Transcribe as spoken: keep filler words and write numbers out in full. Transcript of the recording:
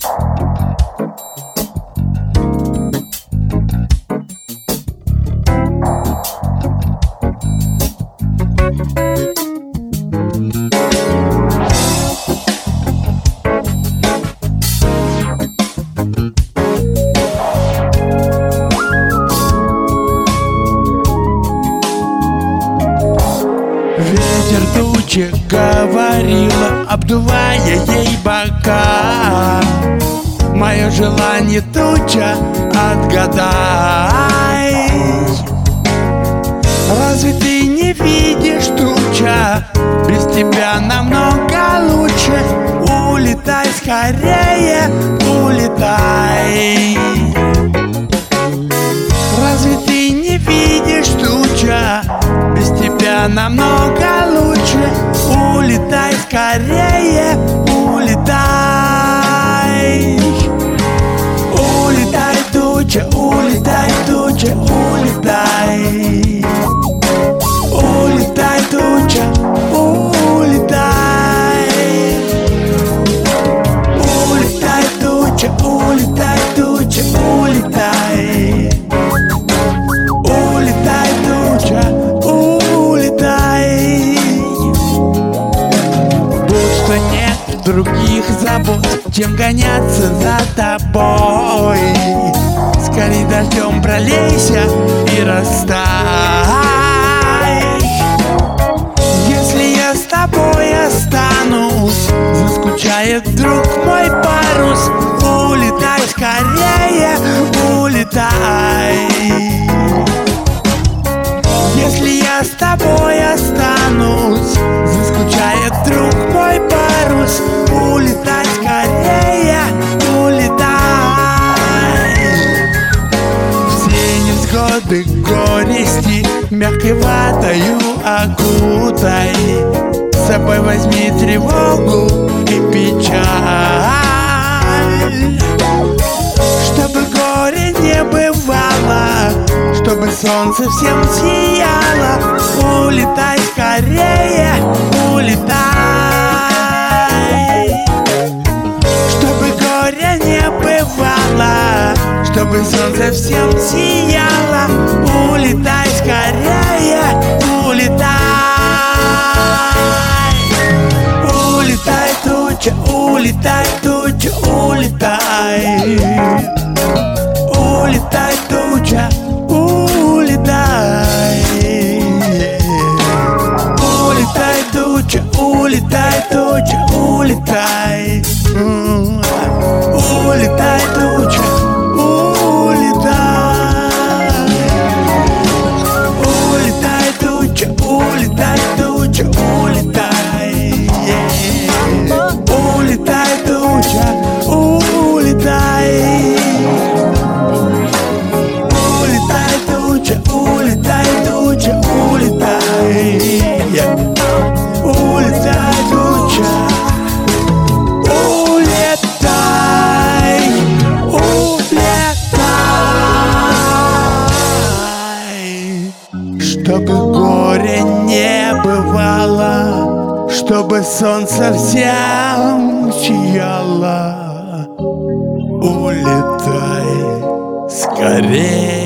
Ветер тучи говорила, обдувая ей бока. Мое желание туча, отгадай. Разве ты не видишь, туча, без тебя намного лучше? Улетай скорее, улетай. Разве ты не видишь, туча, без тебя намного лучше? Улетай скорее, улетай. Улетай, туча, улетай, туча, улетай. Улетай, туча, улетай. Улетай, туча, улетай, туча, улетай. Улетай, туча, улетай. Будто нет других забот, чем гоняться за тобой. Скорей дождем пролейся и растай. Если я с тобой останусь, заскучает вдруг мой парус. Улетай скорее, улетай. Если я с тобой останусь, заскучает вдруг мой парус. Улетай скорее, улетай. Все невзгоды, горести мягкой ватою окутай. С собой возьми тревогу и печаль, чтобы горе не бывало, чтобы солнце всем сияло. Улетай скорее, улетай. Чтобы горе не бывало, чтобы солнце всем сияло. Улетай скорее, улетай. Улетай, туча, улетай, туча, улетай. Улетай, туча, улетай. Улетай, туча, улетай, туча, улетай. Улетай, туча, улетай. Улетай, туча, улетай, туча, улетай. Улетай, туча, улетай. Улетай, туча, улетай, туча, улетай. Улетай, туча, улетай, улетай. Чтобы горе не бывало, чтобы солнце всем сияло. Улетай скорее.